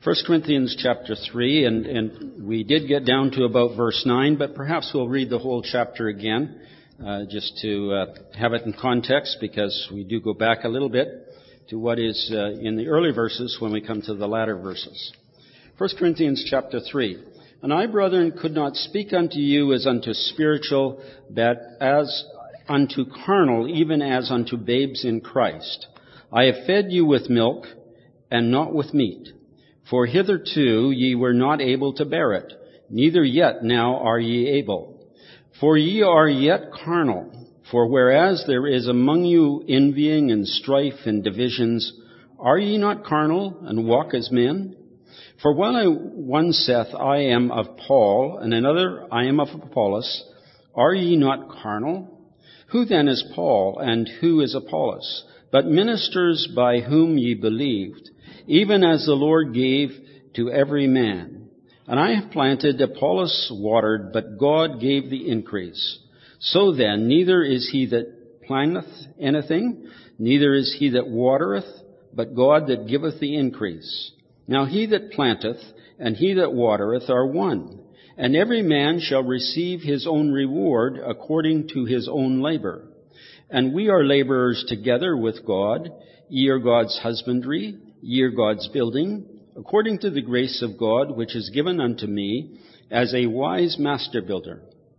1 Corinthians chapter 3, and we did get down to about verse 9, but perhaps we'll read the whole chapter again, just to have it in context, because we do go back a little bit to what is in the early verses when we come to the latter verses. 1 Corinthians chapter 3. And I, brethren, could not speak unto you as unto spiritual, but as unto carnal, even as unto babes in Christ. I have fed you with milk, and not with meat. For hitherto ye were not able to bear it, neither yet now are ye able. For ye are yet carnal. For whereas there is among you envying and strife and divisions, are ye not carnal, and walk as men? For while one saith, I am of Paul, and another, I am of Apollos, are ye not carnal? Who then is Paul, and who is Apollos? But ministers by whom ye believed, even as the Lord gave to every man. And I have planted, Apollos watered, but God gave the increase. So then, neither is he that planteth anything, neither is he that watereth, but God that giveth the increase. Now he that planteth and he that watereth are one, and every man shall receive his own reward according to his own labor. And we are laborers together with God. Ye are God's husbandry, ye are God's building, according to the grace of God which is given unto me as a wise master builder.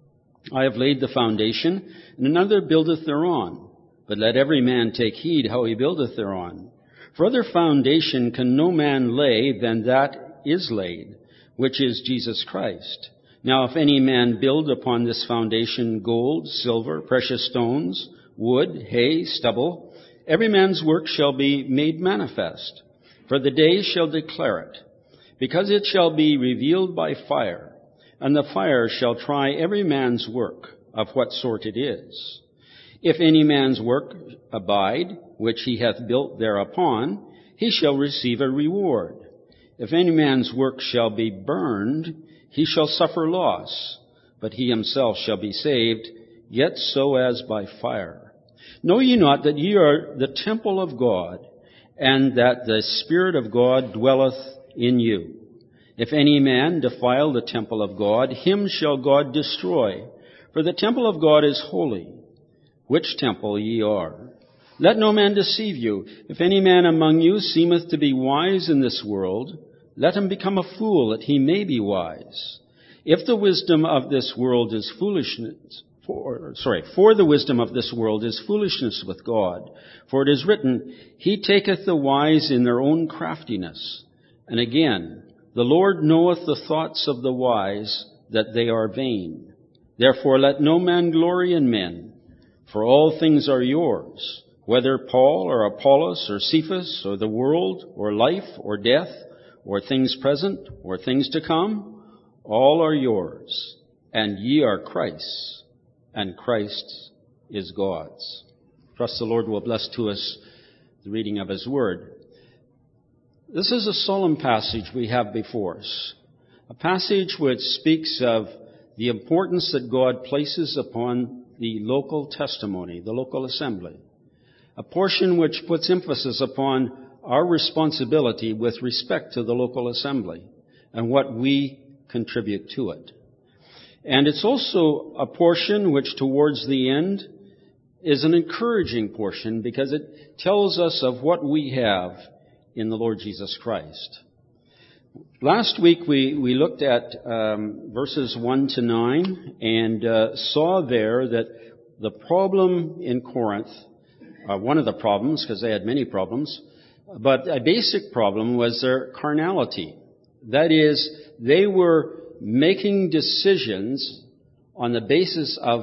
I have laid the foundation, and another buildeth thereon. But let every man take heed how he buildeth thereon. For other foundation can no man lay than that is laid, which is Jesus Christ. Now if any man build upon this foundation gold, silver, precious stones, wood, hay, stubble, every man's work shall be made manifest. For the day shall declare it, because it shall be revealed by fire, and the fire shall try every man's work, of what sort it is. If any man's work abide, which he hath built thereupon, he shall receive a reward. If any man's work shall be burned, he shall suffer loss, but he himself shall be saved, yet so as by fire. Know ye not that ye are the temple of God, and that the Spirit of God dwelleth in you? If any man defile the temple of God, him shall God destroy. For the temple of God is holy, which temple ye are. Let no man deceive you. If any man among you seemeth to be wise in this world, let him become a fool, that he may be wise. If the wisdom of this world is foolishness, for the wisdom of this world is foolishness with God. For it is written, He taketh the wise in their own craftiness. And again, the Lord knoweth the thoughts of the wise, that they are vain. Therefore let no man glory in men, for all things are yours, whether Paul or Apollos or Cephas or the world or life or death or things present or things to come, all are yours, and ye are Christ's, and Christ is God's. Trust the Lord will bless to us the reading of His Word. This is a solemn passage we have before us, a passage which speaks of the importance that God places upon the local testimony, the local assembly, a portion which puts emphasis upon our responsibility with respect to the local assembly and what we contribute to it. And it's also a portion which towards the end is an encouraging portion, because it tells us of what we have in the Lord Jesus Christ. Last week we looked at verses 1 to 9 and saw there that the problem in Corinth, one of the problems, because they had many problems, but a basic problem was their carnality. That is, they were making decisions on the basis of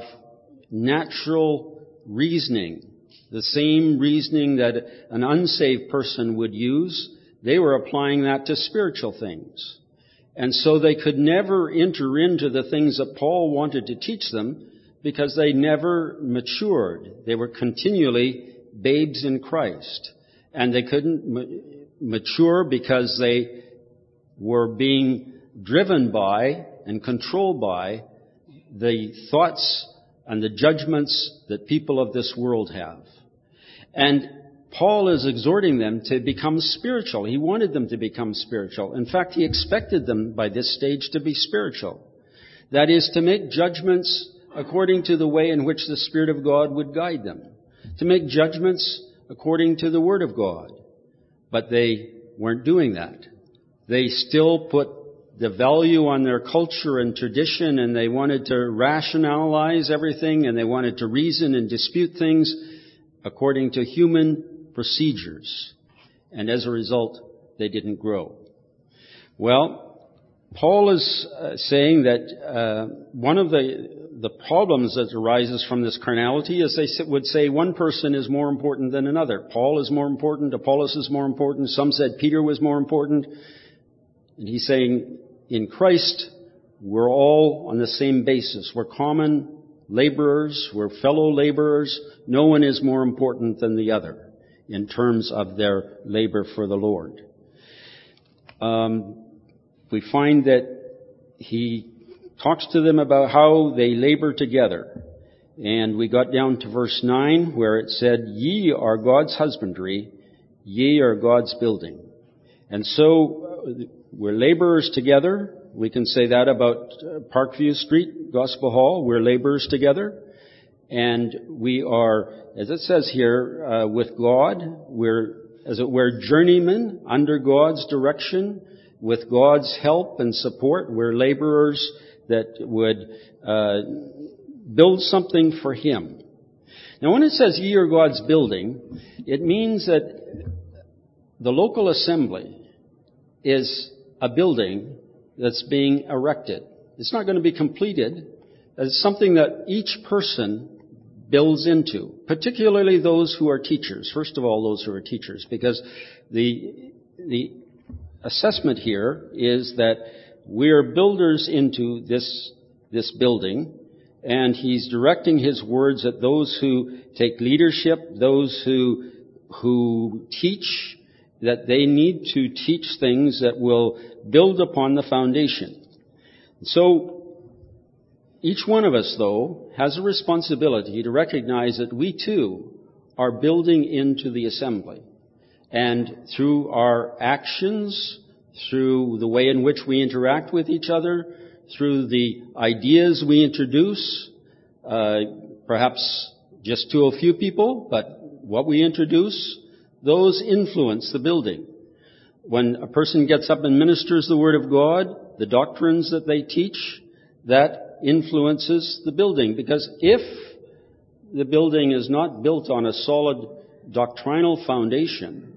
natural reasoning, the same reasoning that an unsaved person would use. They were applying that to spiritual things. And so they could never enter into the things that Paul wanted to teach them, because they never matured. They were continually babes in Christ. And they couldn't mature because they were being driven by and controlled by the thoughts and the judgments that people of this world have. And Paul is exhorting them to become spiritual. He wanted them to become spiritual. In fact, he expected them by this stage to be spiritual. That is, to make judgments according to the way in which the Spirit of God would guide them. To make judgments according to the Word of God. But they weren't doing that. They still put the value on their culture and tradition, and they wanted to rationalize everything, and they wanted to reason and dispute things according to human procedures. And as a result, they didn't grow. Well, Paul is saying that one of the problems that arises from this carnality is they would say one person is more important than another. Paul is more important, Apollos is more important, some said Peter was more important. And he's saying, in Christ, we're all on the same basis. We're common laborers, we're fellow laborers. No one is more important than the other in terms of their labor for the Lord. We find that he talks to them about how they labor together. And we got down to verse 9 where it said, "Ye are God's husbandry, ye are God's building." And so we're laborers together. We can say that about Parkview Street Gospel Hall. We're laborers together. And we are, as it says here, with God. We're, as it were, journeymen under God's direction, with God's help and support. We're laborers that would build something for Him. Now, when it says ye are God's building, it means that the local assembly is a building that's being erected. It's not going to be completed. It's something that each person builds into, particularly those who are teachers. First of all, those who are teachers, because the assessment here is that we are builders into this building, and he's directing his words at those who take leadership, those who teach, that they need to teach things that will build upon the foundation. So, each one of us, though, has a responsibility to recognize that we, too, are building into the assembly. And through our actions, through the way in which we interact with each other, through the ideas we introduce, perhaps just to a few people, but what we introduce, those influence the building. When a person gets up and ministers the Word of God, the doctrines that they teach, that influences the building. Because if the building is not built on a solid doctrinal foundation,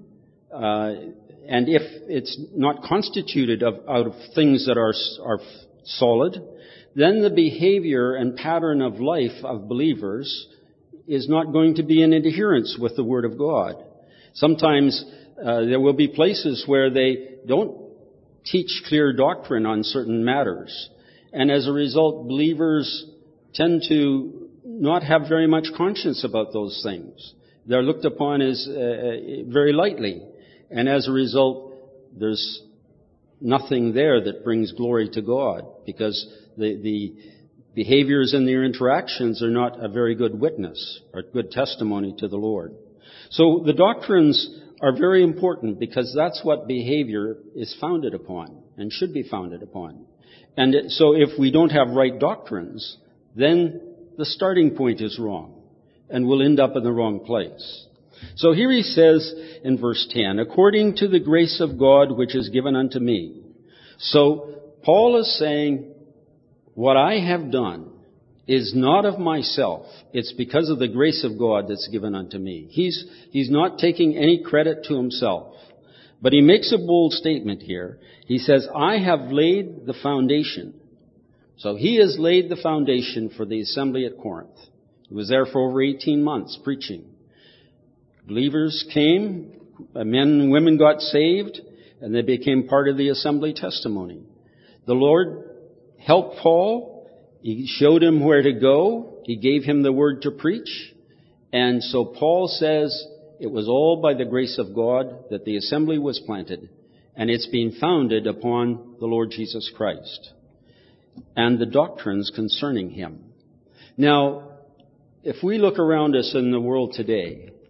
and if it's not constituted out of things that are solid, then the behavior and pattern of life of believers is not going to be in adherence with the Word of God. Sometimes there will be places where they don't teach clear doctrine on certain matters. And as a result, believers tend to not have very much conscience about those things. They're looked upon as very lightly. And as a result, there's nothing there that brings glory to God, because the behaviors and their interactions are not a very good witness or good testimony to the Lord. So the doctrines are very important, because that's what behavior is founded upon and should be founded upon. And so if we don't have right doctrines, then the starting point is wrong, and we'll end up in the wrong place. So here he says in verse 10, according to the grace of God which is given unto me. So Paul is saying, what I have done is not of myself. It's because of the grace of God that's given unto me. He's not taking any credit to himself. But he makes a bold statement here. He says, I have laid the foundation. So he has laid the foundation for the assembly at Corinth. He was there for over 18 months preaching. Believers came, men and women got saved, and they became part of the assembly testimony. The Lord helped Paul. He showed him where to go. He gave him the word to preach. And so Paul says, it was all by the grace of God that the assembly was planted, and it's been founded upon the Lord Jesus Christ and the doctrines concerning Him. Now, if we look around us in the world today,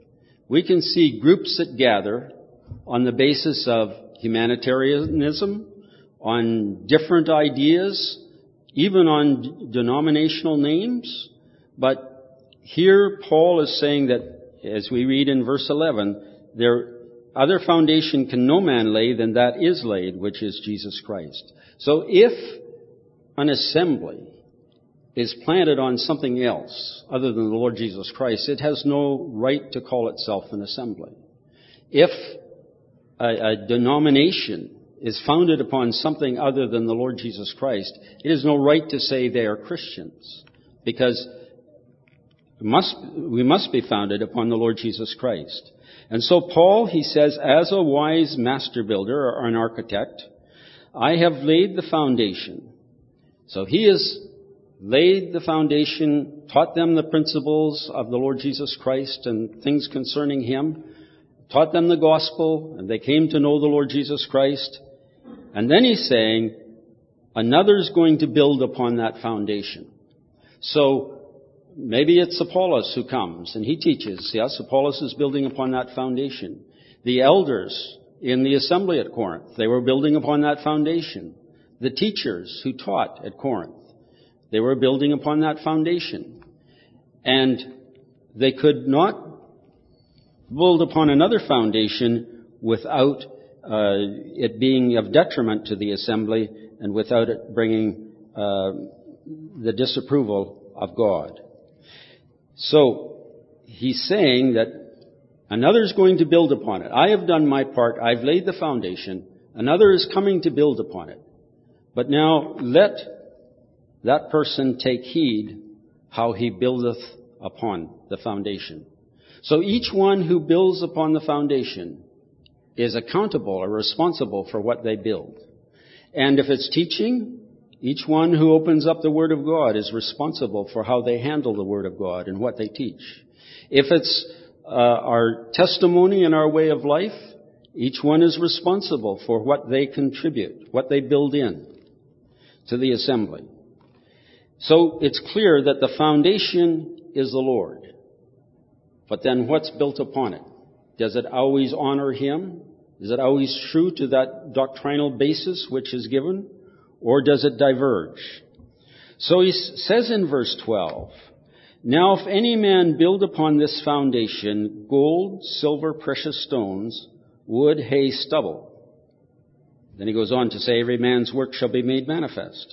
we can see groups that gather on the basis of humanitarianism, on different ideas, even on denominational names. But here Paul is saying that, as we read in verse 11, there other foundation can no man lay than that is laid, which is Jesus Christ. So if an assembly is planted on something else other than the Lord Jesus Christ, it has no right to call itself an assembly. If a denomination is founded upon something other than the Lord Jesus Christ, it has no right to say they are Christians, because we must be founded upon the Lord Jesus Christ. And so Paul, he says, as a wise master builder or an architect, I have laid the foundation. So he has laid the foundation, taught them the principles of the Lord Jesus Christ and things concerning him, taught them the gospel, and they came to know the Lord Jesus Christ. And then he's saying, another's going to build upon that foundation. So maybe it's Apollos who comes and he teaches. Yes, Apollos is building upon that foundation. The elders in the assembly at Corinth, they were building upon that foundation. The teachers who taught at Corinth, they were building upon that foundation. And they could not build upon another foundation without it being of detriment to the assembly and without it bringing the disapproval of God. So he's saying that another's going to build upon it. I have done my part. I've laid the foundation. Another is coming to build upon it. But now let that person take heed how he buildeth upon the foundation. So each one who builds upon the foundation is accountable or responsible for what they build. And if it's teaching, each one who opens up the Word of God is responsible for how they handle the Word of God and what they teach. If it's our testimony and our way of life, each one is responsible for what they contribute, what they build in to the assembly. So it's clear that the foundation is the Lord. But then what's built upon it? Does it always honor Him? Is it always true to that doctrinal basis which is given? Or does it diverge? So he says in verse 12, now if any man build upon this foundation gold, silver, precious stones, wood, hay, stubble. Then he goes on to say, every man's work shall be made manifest.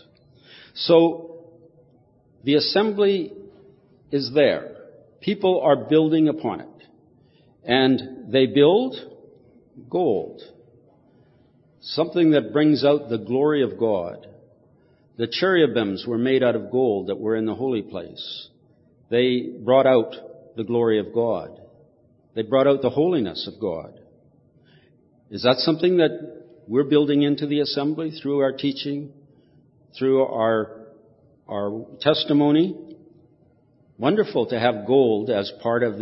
So the assembly is there. People are building upon it. And they build gold. Something that brings out the glory of God. The cherubims were made out of gold that were in the holy place. They brought out the glory of God. They brought out the holiness of God. Is that something that we're building into the assembly through our teaching, through our testimony? Wonderful to have gold as part of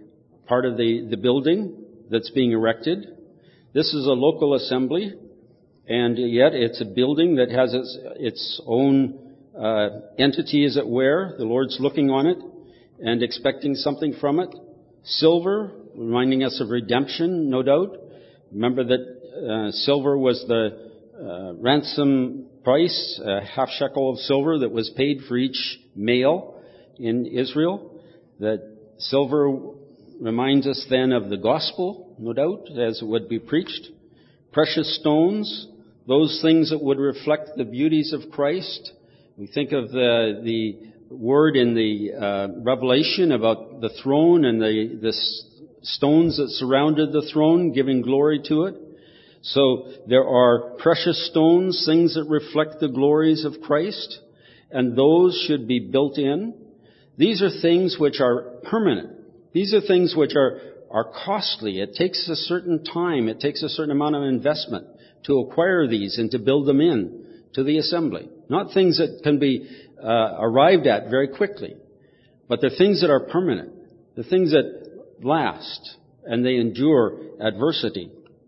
the building that's being erected. This is a local assembly, and yet it's a building that has its own entity, as it were. The Lord's looking on it and expecting something from it. Silver, reminding us of redemption, no doubt. Remember that silver was the ransom price, a half shekel of silver that was paid for each male in Israel. That silver reminds us then of the gospel, no doubt, as it would be preached. Precious stones, those things that would reflect the beauties of Christ. We think of the word in the Revelation about the throne and the stones that surrounded the throne, giving glory to it. So there are precious stones, things that reflect the glories of Christ, and those should be built in. These are things which are permanent. These are things which are costly. It takes a certain time. It takes a certain amount of investment to acquire these and to build them in to the assembly. Not things that can be arrived at very quickly, but they're things that are permanent. The things that last and they endure adversity.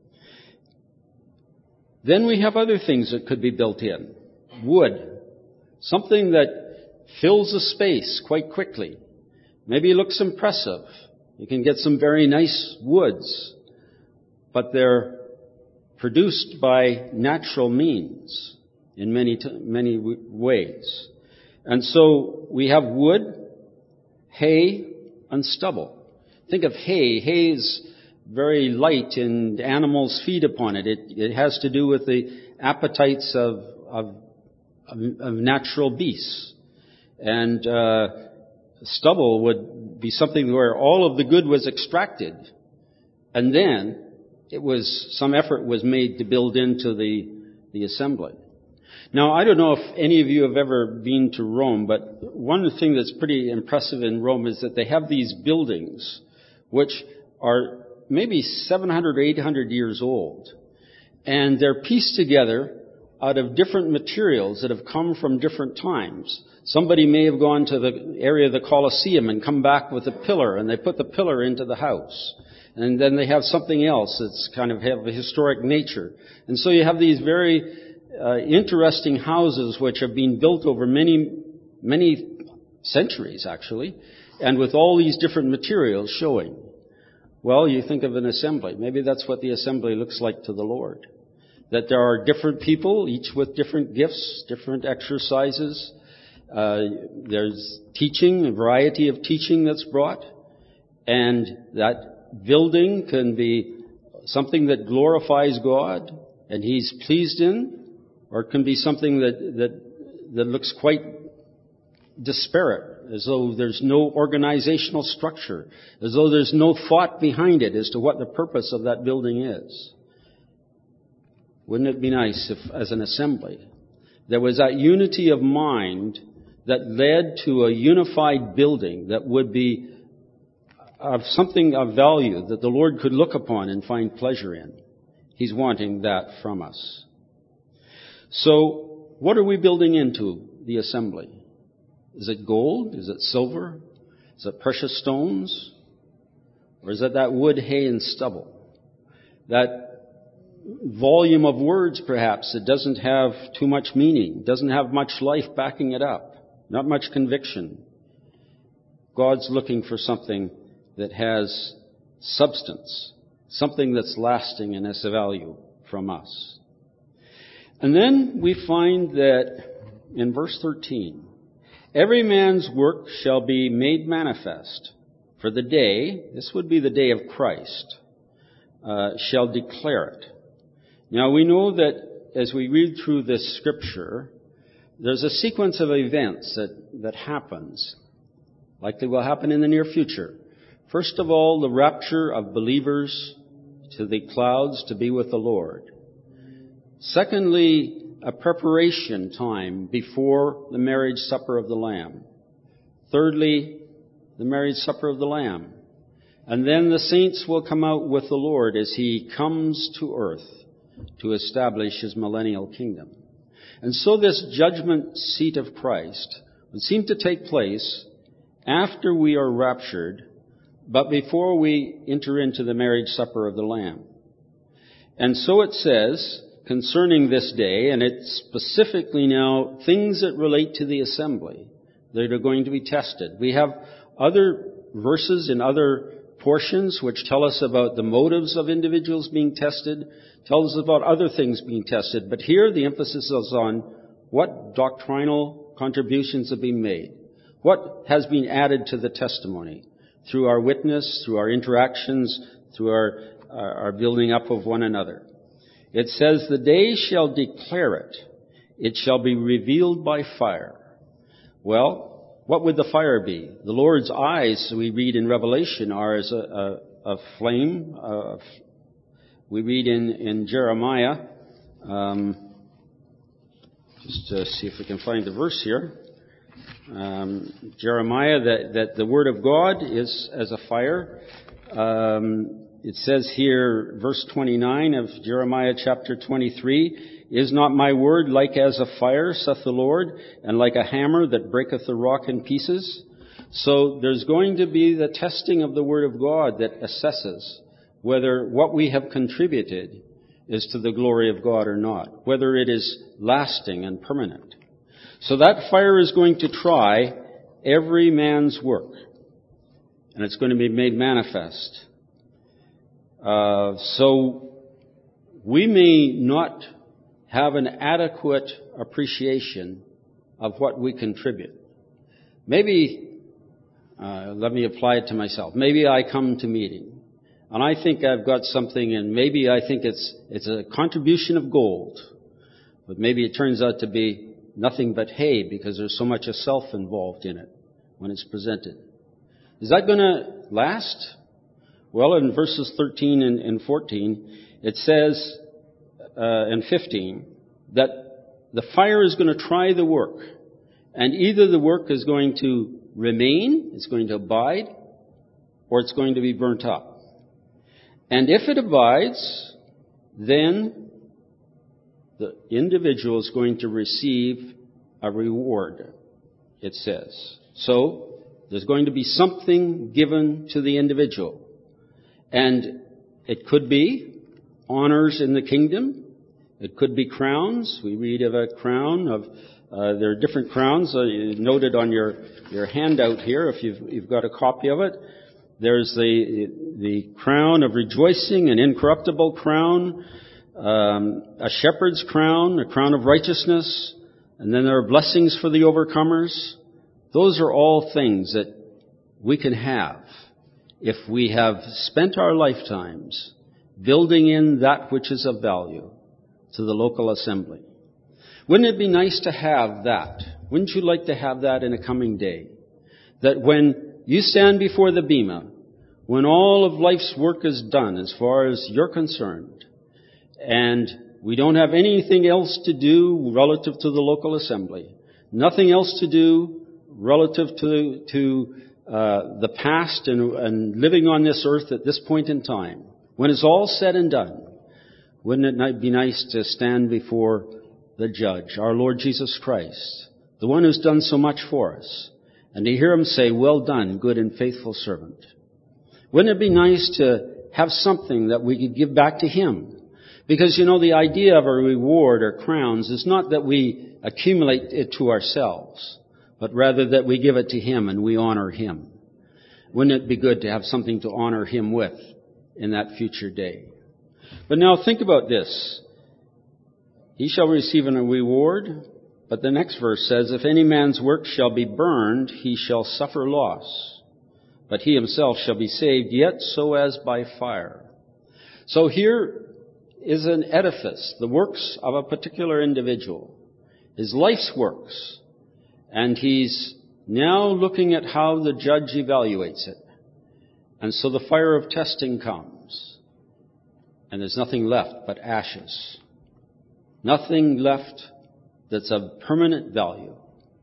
Then we have other things that could be built in. Wood. Something that fills a space quite quickly. Maybe looks impressive. You can get some very nice woods, but they're produced by natural means in many ways. And so we have wood, hay, and stubble. Think of hay. Hay is very light and animals feed upon it. It has to do with the appetites of natural beasts. And stubble would be something where all of the good was extracted, and then some effort was made to build into the assembly. Now, I don't know if any of you have ever been to Rome, but one thing that's pretty impressive in Rome is that they have these buildings which are maybe 700 or 800 years old. And they're pieced together out of different materials that have come from different times. Somebody may have gone to the area of the Colosseum and come back with a pillar, and they put the pillar into the house. And then they have something else that's kind of have a historic nature. And so you have these very interesting houses which have been built over many centuries, actually, and with all these different materials showing. Well, you think of an assembly. Maybe that's what the assembly looks like to the Lord. That there are different people, each with different gifts, different exercises. There's teaching, a variety of teaching that's brought. And that building can be something that glorifies God and He's pleased in, or it can be something that looks quite disparate, as though there's no organizational structure, as though there's no thought behind it as to what the purpose of that building is. Wouldn't it be nice if, as an assembly, there was that unity of mind that led to a unified building that would be of something of value that the Lord could look upon and find pleasure in? He's wanting that from us. So, what are we building into the assembly? Is it gold? Is it silver? Is it precious stones? Or is it that wood, hay, and stubble? That volume of words, perhaps, that doesn't have too much meaning, doesn't have much life backing it up, not much conviction. God's looking for something that has substance, something that's lasting and has a value from us. And then we find that in verse 13, every man's work shall be made manifest, for the day, this would be the day of Christ, shall declare it. Now we know that as we read through this scripture, there's a sequence of events that happens, likely will happen in the near future. First of all, the rapture of believers to the clouds to be with the Lord. Secondly, a preparation time before the marriage supper of the Lamb. Thirdly, the marriage supper of the Lamb. And then the saints will come out with the Lord as He comes to earth to establish His millennial kingdom. And so this judgment seat of Christ would seem to take place after we are raptured, but before we enter into the marriage supper of the Lamb. And so it says concerning this day, and it's specifically now things that relate to the assembly that are going to be tested. We have other verses in other portions which tell us about the motives of individuals being tested, tell us about other things being tested. But here the emphasis is on what doctrinal contributions have been made, what has been added to the testimony through our witness, through our interactions, through our building up of one another. It says, the day shall declare it. It shall be revealed by fire. Well, what would the fire be? The Lord's eyes, we read in Revelation, are as a flame. We read in Jeremiah, just to see if we can find the verse here. Jeremiah, that the word of God is as a fire. It says here, verse 29 of Jeremiah chapter 23, is not my word like as a fire, saith the Lord, and like a hammer that breaketh the rock in pieces? So there's going to be the testing of the word of God that assesses whether what we have contributed is to the glory of God or not, whether it is lasting and permanent. So that fire is going to try every man's work. and it's going to be made manifest. So we may not have an adequate appreciation of what we contribute. Maybe, let me apply it to myself. Maybe I come to meeting, and I think I've got something, and maybe I think it's a contribution of gold, but maybe it turns out to be nothing but hay because there's so much of self involved in it when it's presented. Is that going to last? Well, in verses 13 and 14, it says, and 15, that the fire is going to try the work. And either the work is going to remain, it's going to abide, or it's going to be burnt up. And if it abides, then the individual is going to receive a reward, it says. So, there's going to be something given to the individual. And it could be honors in the kingdom. It could be crowns. We read of a crown of, there are different crowns noted on your handout here if you've got a copy of it. There's the crown of rejoicing, an incorruptible crown, a shepherd's crown, a crown of righteousness, and then there are blessings for the overcomers. Those are all things that we can have if we have spent our lifetimes building in that which is of value to the local assembly. Wouldn't it be nice to have that? Wouldn't you like to have that in a coming day? That when you stand before the bema, when all of life's work is done as far as you're concerned, and we don't have anything else to do relative to the local assembly, nothing else to do relative to the past and living on this earth at this point in time, when it's all said and done, wouldn't it be nice to stand before the judge, our Lord Jesus Christ, the one who's done so much for us, and to hear him say, "Well done, good and faithful servant"? Wouldn't it be nice to have something that we could give back to him? Because, the idea of a reward or crowns is not that we accumulate it to ourselves, but rather that we give it to him and we honor him. Wouldn't it be good to have something to honor him with in that future day? But now think about this. He shall receive a reward, but the next verse says, "If any man's work shall be burned, he shall suffer loss, but he himself shall be saved, yet so as by fire." So here is an edifice, the works of a particular individual, his life's works. And he's now looking at how the judge evaluates it. And so the fire of testing comes. And there's nothing left but ashes. Nothing left that's of permanent value.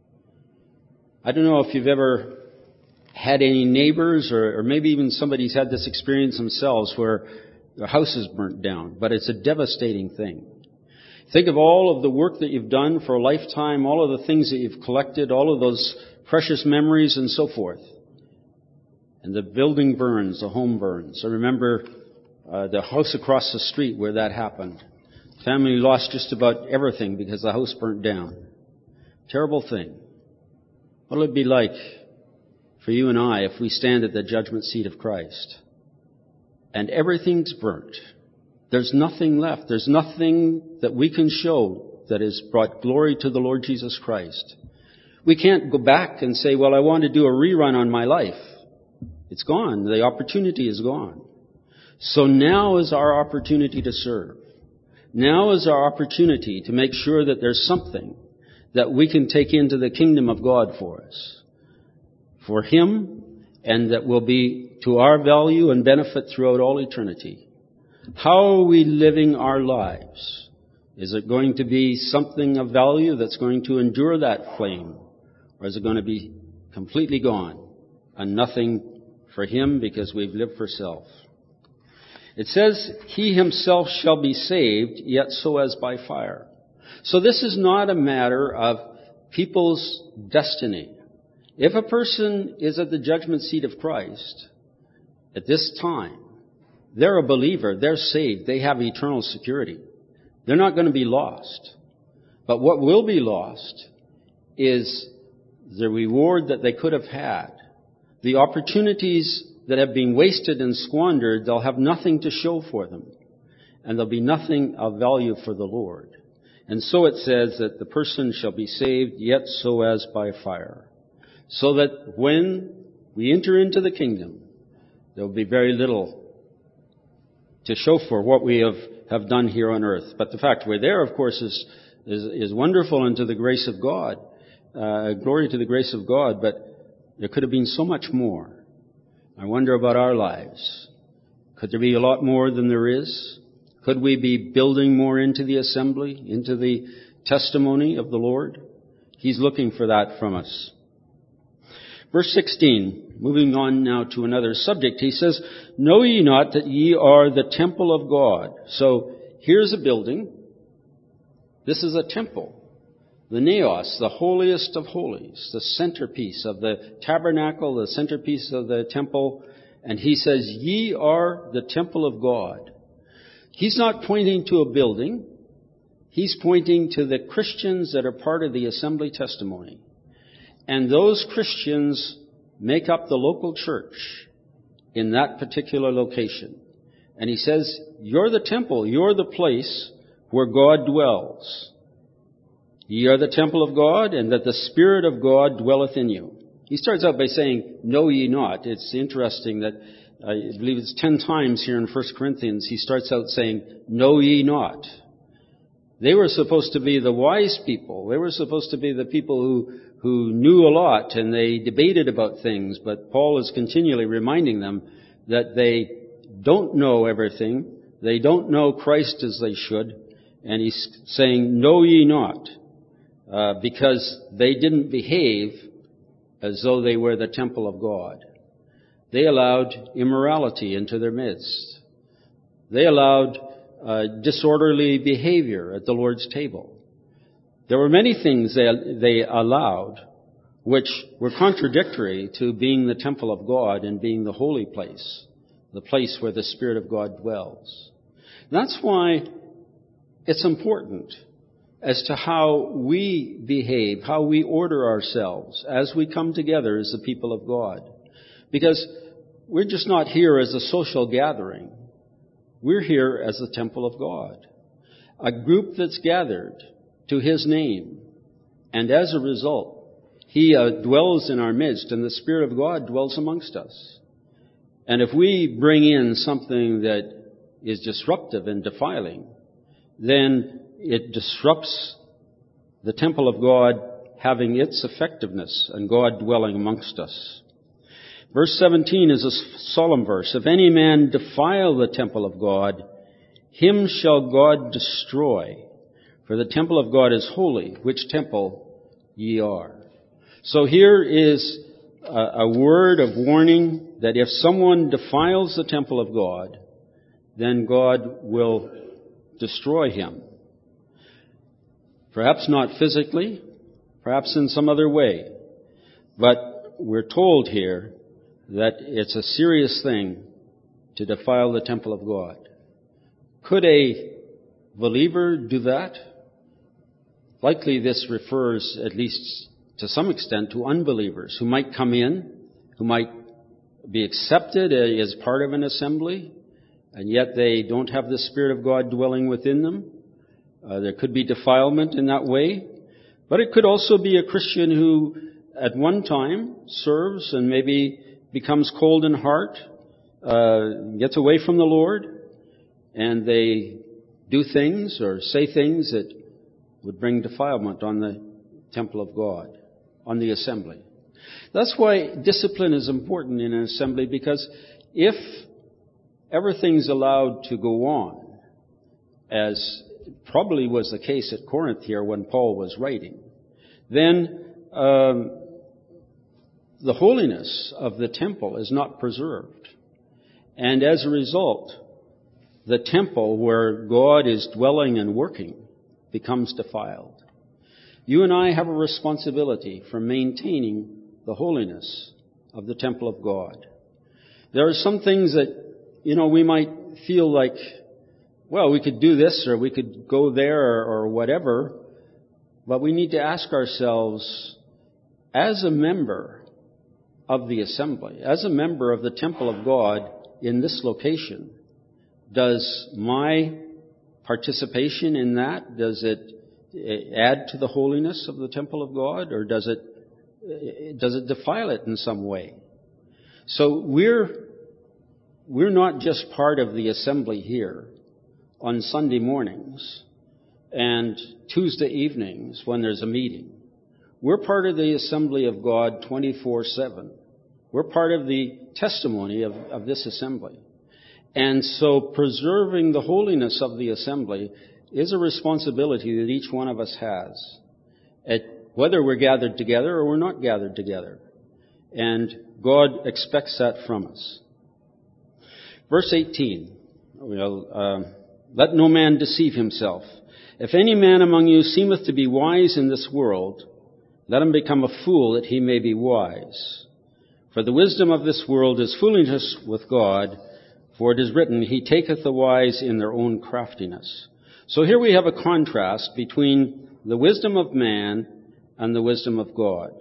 I don't know if you've ever had any neighbors or maybe even somebody's had this experience themselves where their house is burnt down. But it's a devastating thing. Think of all of the work that you've done for a lifetime, all of the things that you've collected, all of those precious memories and so forth. And the building burns, the home burns. I remember the house across the street where that happened. Family lost just about everything because the house burnt down. Terrible thing. What will it be like for you and I if we stand at the judgment seat of Christ and everything's burnt? There's nothing left. There's nothing that we can show that has brought glory to the Lord Jesus Christ. We can't go back and say, "Well, I want to do a rerun on my life." It's gone. The opportunity is gone. So now is our opportunity to serve. Now is our opportunity to make sure that there's something that we can take into the kingdom of God for us, for him, and that will be to our value and benefit throughout all eternity. How are we living our lives? Is it going to be something of value that's going to endure that flame? Or is it going to be completely gone and nothing for him because we've lived for self? It says, "He himself shall be saved, yet so as by fire." So this is not a matter of people's destiny. If a person is at the judgment seat of Christ at this time, they're a believer, they're saved, they have eternal security. They're not going to be lost. But what will be lost is the reward that they could have had the opportunities that have been wasted and squandered, they'll have nothing to show for them. And there'll be nothing of value for the Lord. And so it says that the person shall be saved, yet so as by fire. So that when we enter into the kingdom, there will be very little to show for what we have done here on earth. But the fact we're there, of course, is wonderful and to the grace of God. Glory to the grace of God, but there could have been so much more. I wonder about our lives. Could there be a lot more than there is? Could we be building more into the assembly, into the testimony of the Lord? He's looking for that from us. Verse 16, moving on now to another subject, he says, "Know ye not that ye are the temple of God?" So here's a building. This is a temple. The naos, the holiest of holies, the centerpiece of the tabernacle, the centerpiece of the temple. And he says, ye are the temple of God. He's not pointing to a building. He's pointing to the Christians that are part of the assembly testimony. And those Christians make up the local church in that particular location. And he says, you're the temple, you're the place where God dwells. Ye are the temple of God, and that the Spirit of God dwelleth in you. He starts out by saying, know ye not. It's interesting that I believe it's 10 times here in 1 Corinthians, he starts out saying, know ye not. They were supposed to be the wise people. They were supposed to be the people who knew a lot, and they debated about things. But Paul is continually reminding them that they don't know everything. They don't know Christ as they should. And he's saying, know ye not. Because they didn't behave as though they were the temple of God. They allowed immorality into their midst. They allowed disorderly behavior at the Lord's table. There were many things they allowed which were contradictory to being the temple of God and being the holy place, the place where the Spirit of God dwells. That's why it's important as to how we behave, how we order ourselves as we come together as the people of God. Because we're just not here as a social gathering. We're here as the temple of God. A group that's gathered to His name. And as a result, He dwells in our midst, and the Spirit of God dwells amongst us. And if we bring in something that is disruptive and defiling, then it disrupts the temple of God having its effectiveness and God dwelling amongst us. Verse 17 is a solemn verse. If any man defile the temple of God, him shall God destroy. For the temple of God is holy, which temple ye are. So here is a word of warning that if someone defiles the temple of God, then God will destroy him. Perhaps not physically, perhaps in some other way. But we're told here that it's a serious thing to defile the temple of God. Could a believer do that? Likely this refers, at least to some extent, to unbelievers who might come in, who might be accepted as part of an assembly, and yet they don't have the Spirit of God dwelling within them. There could be defilement in that way. But it could also be a Christian who at one time serves and maybe becomes cold in heart, gets away from the Lord, and they do things or say things that would bring defilement on the temple of God, on the assembly. That's why discipline is important in an assembly, because if everything's allowed to go on, as probably was the case at Corinth here when Paul was writing, then the holiness of the temple is not preserved. And as a result, the temple where God is dwelling and working becomes defiled. You and I have a responsibility for maintaining the holiness of the temple of God. There are some things that, we might feel like, well, we could do this or we could go there or whatever, but we need to ask ourselves, as a member of the assembly, as a member of the temple of God in this location, does my participation in that, does it add to the holiness of the temple of God, or does it defile it in some way? So we're not just part of the assembly here on Sunday mornings and Tuesday evenings when there's a meeting. We're part of the assembly of God 24/7. We're part of the testimony of this assembly. And so preserving the holiness of the assembly is a responsibility that each one of us has, whether we're gathered together or we're not gathered together. And God expects that from us. Verse 18, let no man deceive himself. If any man among you seemeth to be wise in this world, let him become a fool that he may be wise. For the wisdom of this world is foolishness with God, for it is written, He taketh the wise in their own craftiness. So here we have a contrast between the wisdom of man and the wisdom of God.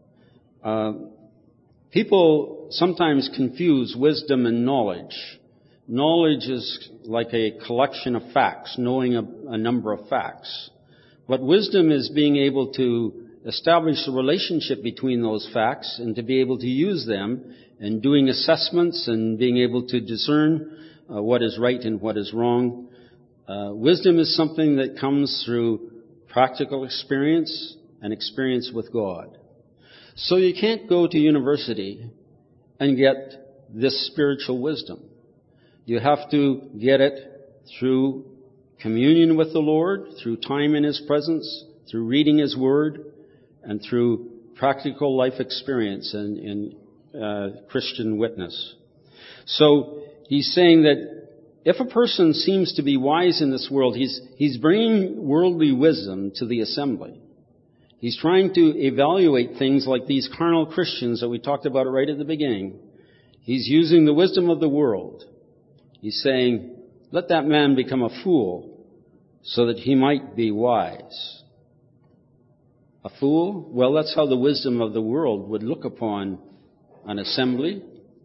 People sometimes confuse wisdom and knowledge. Knowledge is like a collection of facts, knowing a number of facts. But wisdom is being able to establish a relationship between those facts and to be able to use them and doing assessments and being able to discern what is right and what is wrong. Wisdom is something that comes through practical experience and experience with God. So you can't go to university and get this spiritual wisdom. You have to get it through communion with the Lord, through time in His presence, through reading His Word, and through practical life experience in Christian witness. So he's saying that if a person seems to be wise in this world, he's bringing worldly wisdom to the assembly. He's trying to evaluate things like these carnal Christians that we talked about right at the beginning. He's using the wisdom of the world. He's saying, let that man become a fool so that he might be wise. A fool? Well, that's how the wisdom of the world would look upon an assembly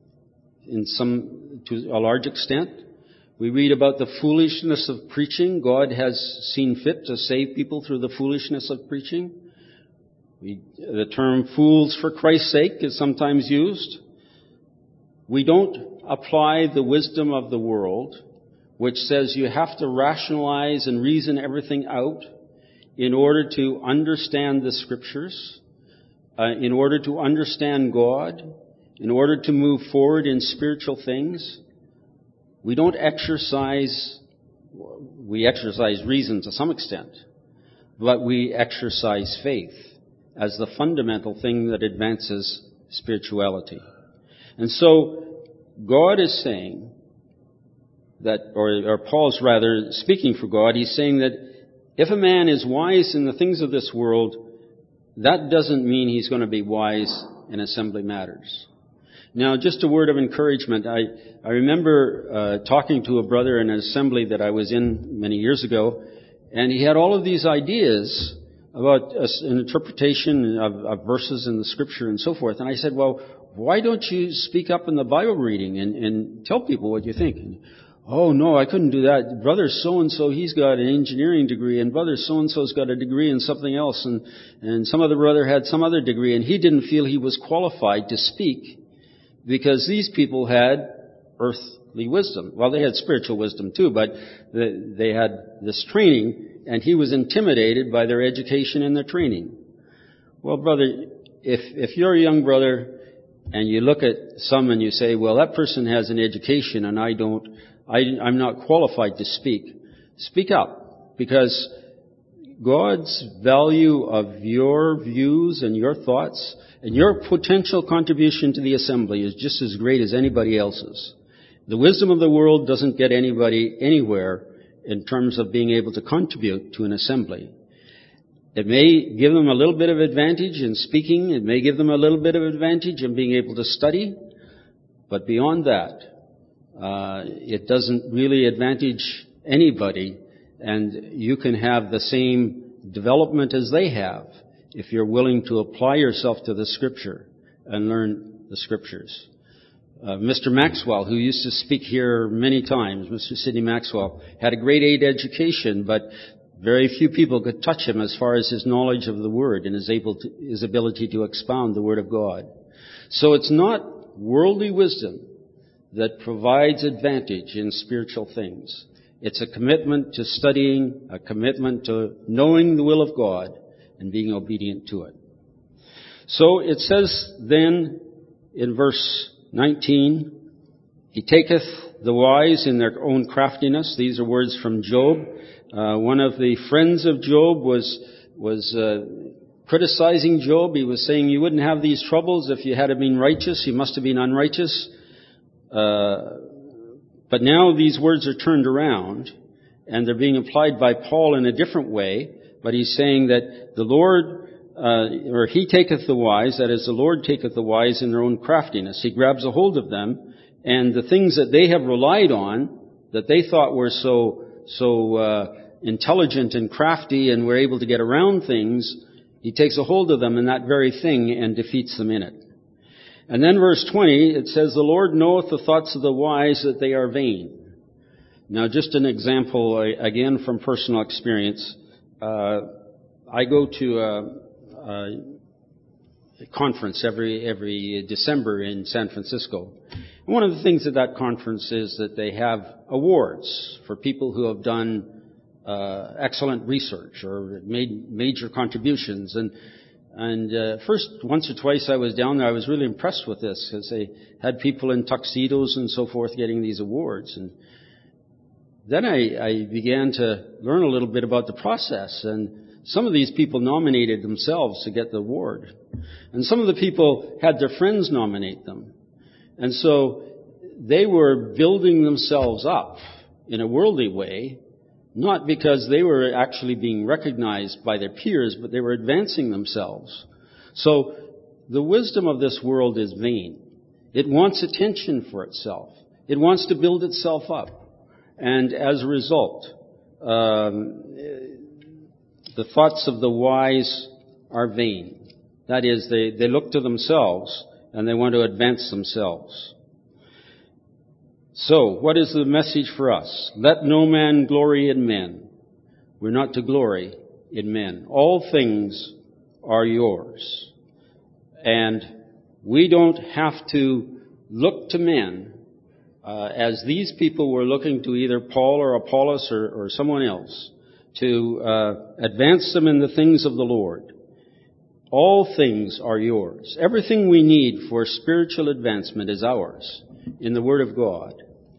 to a large extent. We read about the foolishness of preaching. God has seen fit to save people through the foolishness of preaching. The term fools for Christ's sake is sometimes used. We don't apply the wisdom of the world, which says you have to rationalize and reason everything out in order to understand the Scriptures, in order to understand God, in order to move forward in spiritual things. We exercise reason to some extent, but we exercise faith as the fundamental thing that advances spirituality. And so God is saying that, or Paul's rather speaking for God, he's saying that if a man is wise in the things of this world, that doesn't mean he's going to be wise in assembly matters. Now, just a word of encouragement. I remember talking to a brother in an assembly that I was in many years ago, and he had all of these ideas about an interpretation of verses in the Scripture and so forth. And I said, well, why don't you speak up in the Bible reading and tell people what you think? And, oh, no, I couldn't do that. Brother so-and-so, he's got an engineering degree, and brother so-and-so's got a degree in something else, and some other brother had some other degree, and he didn't feel he was qualified to speak because these people had earthly wisdom. Well, they had spiritual wisdom too, but they had this training, and he was intimidated by their education and their training. Well, brother, if you're a young brother and you look at some and you say, well, that person has an education and I'm not qualified to speak. Speak up, because God's value of your views and your thoughts and your potential contribution to the assembly is just as great as anybody else's. The wisdom of the world doesn't get anybody anywhere in terms of being able to contribute to an assembly. It may give them a little bit of advantage in speaking. It may give them a little bit of advantage in being able to study. But beyond that, it doesn't really advantage anybody, and you can have the same development as they have if you're willing to apply yourself to the Scripture and learn the Scriptures. Mr. Maxwell, who used to speak here many times, Mr. Sidney Maxwell, had a grade 8 education, but very few people could touch him as far as his knowledge of the Word and his ability to expound the Word of God. So it's not worldly wisdom that provides advantage in spiritual things. It's a commitment to studying, a commitment to knowing the will of God and being obedient to it. So it says then in verse 19, He taketh the wise in their own craftiness. These are words from Job. One of the friends of Job was criticizing Job. He was saying, you wouldn't have these troubles if you had been righteous. You must have been unrighteous. But now these words are turned around, and they're being applied by Paul in a different way. But he's saying that the Lord, or He taketh the wise, that is, the Lord taketh the wise in their own craftiness. He grabs a hold of them, and the things that they have relied on, that they thought were so intelligent and crafty and were able to get around things, He takes a hold of them in that very thing and defeats them in it. And then verse 20, it says, the Lord knoweth the thoughts of the wise, that they are vain. Now, just an example, again, from personal experience. I go to a conference every December in San Francisco. And one of the things at that conference is that they have awards for people who have done excellent research or made major contributions. And first, once or twice I was down there, I was really impressed with this, because they had people in tuxedos and so forth getting these awards. And then I began to learn a little bit about the process, and some of these people nominated themselves to get the award. And some of the people had their friends nominate them. And so they were building themselves up in a worldly way, not because they were actually being recognized by their peers, but they were advancing themselves. So the wisdom of this world is vain. It wants attention for itself. It wants to build itself up. And as a result, the thoughts of the wise are vain. That is, they look to themselves and they want to advance themselves. So, what is the message for us? Let no man glory in men. We're not to glory in men. All things are yours. And we don't have to look to men as these people were looking to either Paul or Apollos or someone else to advance them in the things of the Lord. All things are yours. Everything we need for spiritual advancement is ours in the Word of God.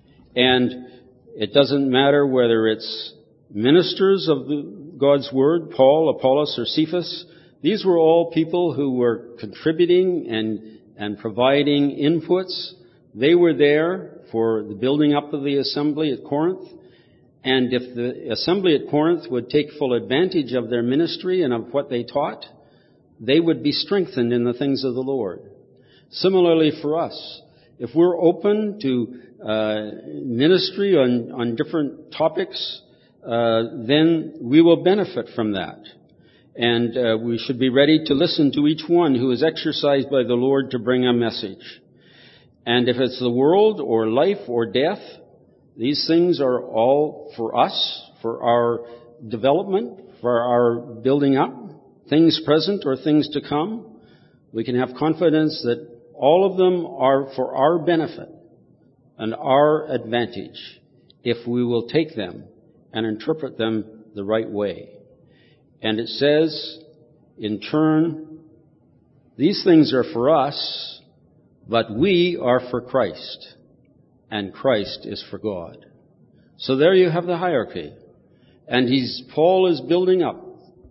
And it doesn't matter whether it's ministers of God's Word, Paul, Apollos, or Cephas. These were all people who were contributing and providing inputs. They were there for the building up of the assembly at Corinth. And if the assembly at Corinth would take full advantage of their ministry and of what they taught, they would be strengthened in the things of the Lord. Similarly for us, if we're open to ministry on different topics, then we will benefit from that. And we should be ready to listen to each one who is exercised by the Lord to bring a message. And if it's the world or life or death, these things are all for us, for our development, for our building up, things present or things to come. We can have confidence that all of them are for our benefit and our advantage if we will take them and interpret them the right way. And it says, in turn, these things are for us, but we are for Christ, and Christ is for God. So there you have the hierarchy. And Paul is building up.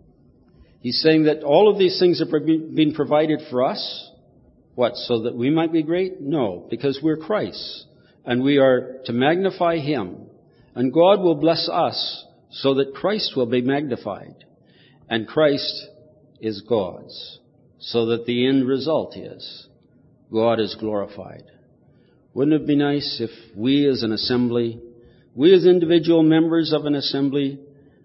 He's saying that all of these things have been provided for us. What, so that we might be great? No, because we're Christ's. And we are to magnify Him. And God will bless us so that Christ will be magnified. And Christ is God's. So that the end result is God is glorified. Wouldn't it be nice if we as an assembly, we as individual members of an assembly,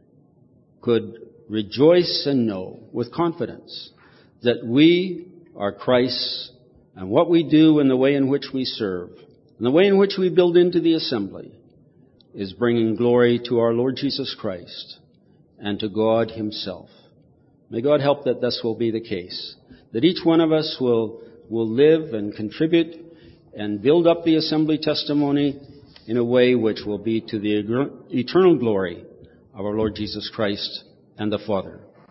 could rejoice and know with confidence that we are Christ's and what we do and the way in which we serve, and the way in which we build into the assembly is bringing glory to our Lord Jesus Christ and to God himself. May God help that this will be the case, that each one of us will live and contribute and build up the assembly testimony in a way which will be to the eternal glory of our Lord Jesus Christ and the Father.